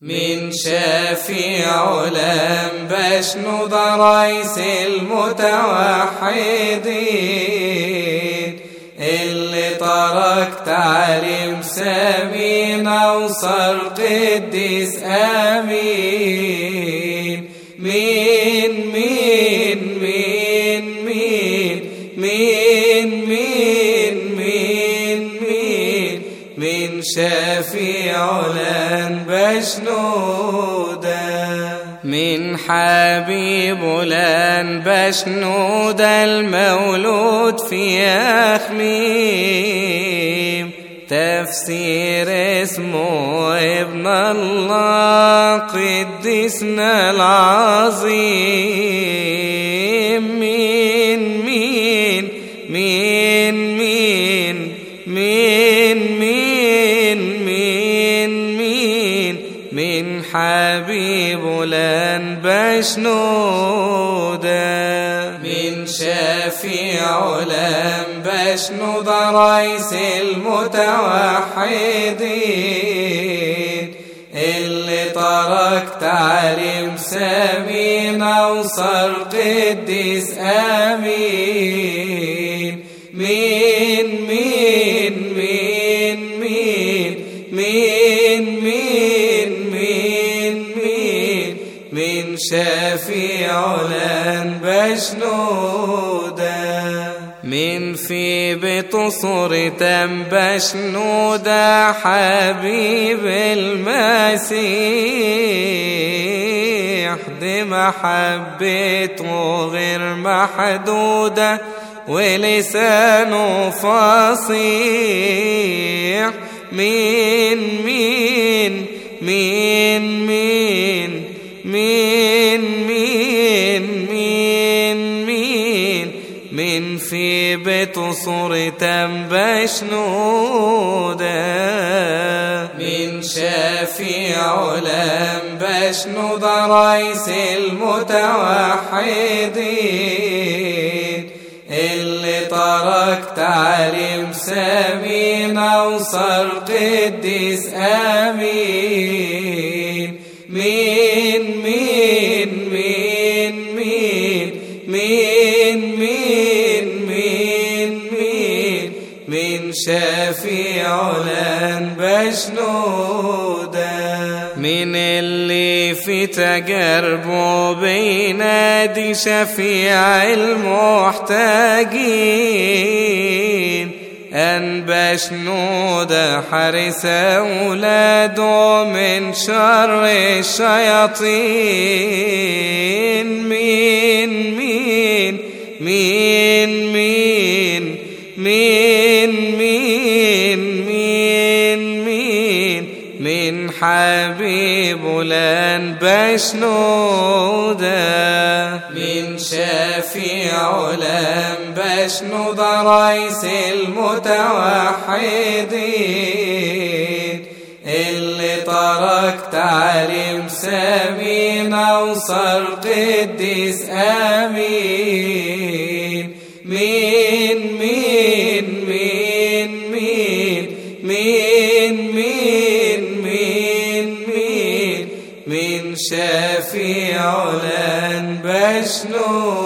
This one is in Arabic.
من شفيع الأنبشنود رئيس المتوحدين اللي ترك تعليم سمينا وصار قديس أمين. مين مين مين مين مين مين مين مين من شفيع الأنبشنود من حبيب الأنبشنود المولود في أخميم تفسير اسمه ابن الله قدسنا العظيم. مين مين مين مين مين مين مين مين من حبيب الأنبشنود من شفيع الأنبشنود رئيس المتوحدين اللي ترك تعليم سمينا وصار قديس أمين. مين مين مين مين مين مين مين مين من شفيع الأنبشنود من في بتصورة أنبشنود حبيب المسيح دي محبته غير محدودة ولسانه فصيح. مين مين مين مين مين مين مين مين من في بتصورة أنبشنود من شفيع الأنبشنود رئيس المتوحدين اللي ترك تعليم سمينا وصار قديس أمين. مين مين مين مين مين مين مين مين من شفيع الأنبشنود من اللي في تجاربه بينادي شفيع المحتاجين. أنبشنود حارس أولاده من شر الشياطين. مين مين مين مين مين مين مين مين من حبيب الأنبشنود من شفيع الأنبشنود رئيس المتوحدين اللي ترك تعليم سمينا وصار قديس أمين. مين مين مين مين مين مين مين مين من شفيع الأنبشنود